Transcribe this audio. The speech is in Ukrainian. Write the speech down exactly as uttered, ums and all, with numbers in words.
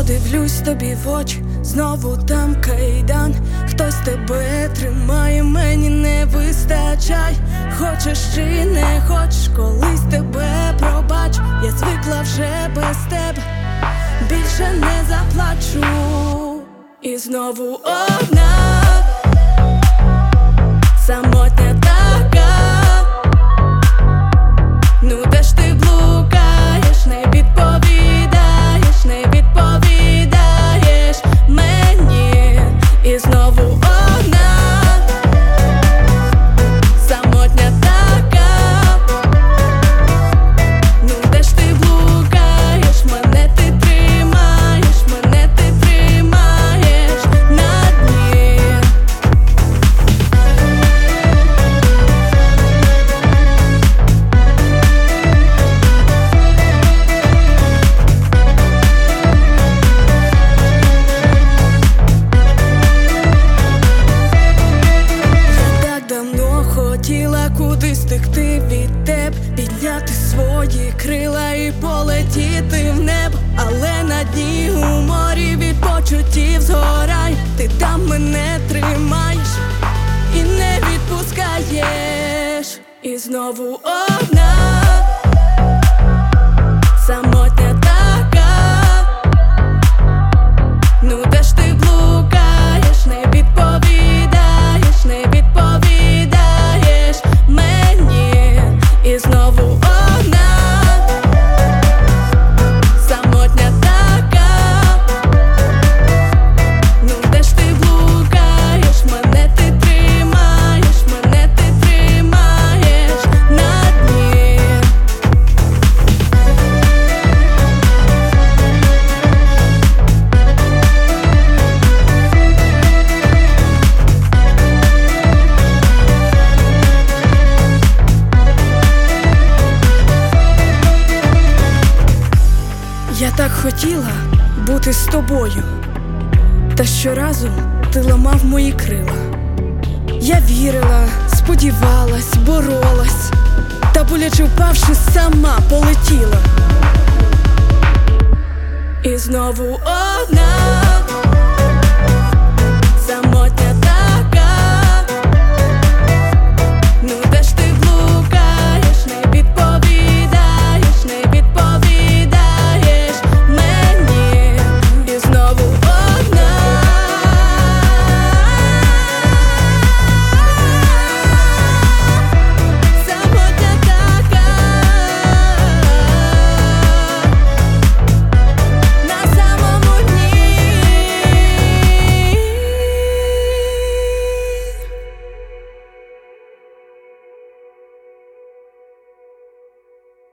Дивлюсь тобі в очі, знову там кайдан. Хтось тебе тримає, мені не вистачай. Хочеш чи не хочеш, колись тебе пробачу. Я звикла вже без тебе, більше не заплачу. І знову одна, самотня така. Ну де ж ти блукаєш, не відповідаєш, не відповідаєш мені. І знову одна, самотня така. Ну де ж ти блукаєш, мене ти тримаєш, мене ти тримаєш на дні. Хотіла кудись втекти від тебе, підняти свої крила і полетіти в небо. Але на дні у морі від почуттів згораю. Ти там мене тримаєш і не відпускаєш. І знову одна, самотня така. Ну де ж ти блукаєш, не відповідаєш, не відповідаєш мені. І знову одна, самотня така. Ну де ж ти блукаєш, мене ти тримаєш, мене ти тримаєш на дні. Я так хотіла бути з тобою, та щоразу ти ламав мої крила. Я вірила, сподівалась, боролась, та боляче впавши, сама полетіла. І знову одна.